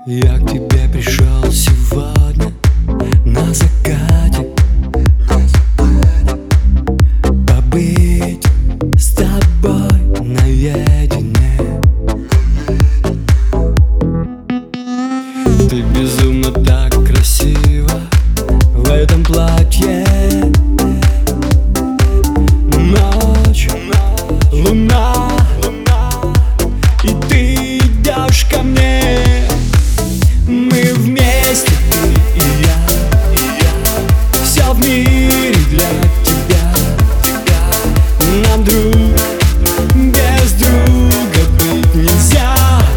Я к тебе пришел сегодня на закате, побыть с тобой наедине. Ты безумно так красива в этом платье. Ночь, луна, и ты идешь ко мне. Мы вместе, ты и я, все в мире для тебя. Нам друг без друга быть нельзя.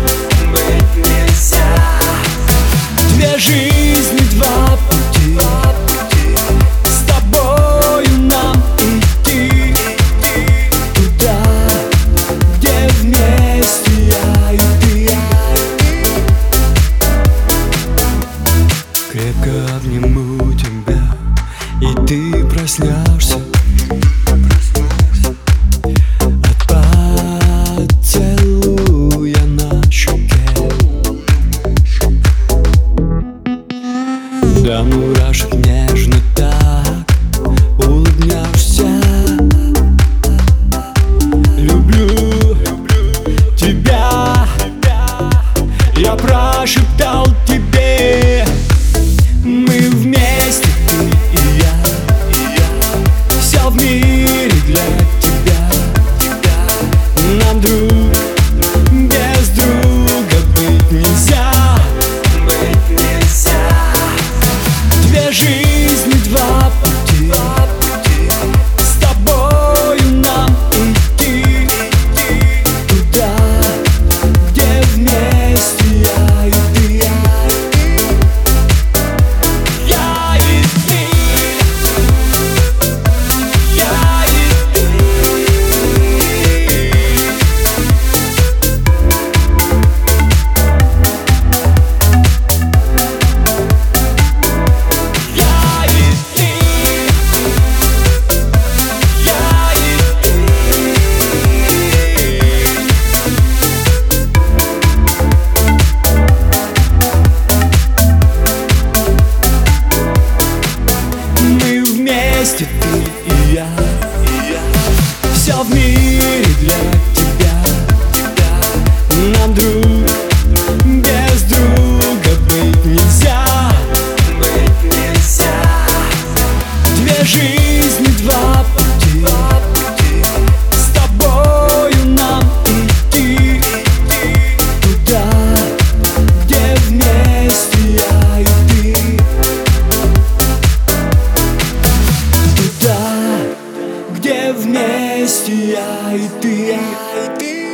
Две жизни, два пути, с тобою нам идти туда, где вместе я и ты. Крепко обниму тебя, и ты проснешься от поцелуя на щеке. До мурашек нежно так улыбнешься. Люблю тебя, я прошептал тебе. Мы вместе, ты и я, все в мире для тебя. Нам друг без друга быть нельзя. Две жизни, два пути, с тобою нам идти туда, где вместе я и ты. Я и ты, я и ты. Вместе ты и я, все в мире для тебя. Нам друг без друга быть нельзя. Две жизни, два пути, с тобою нам идти туда, где вместе я и ты. Где вместе я и ты.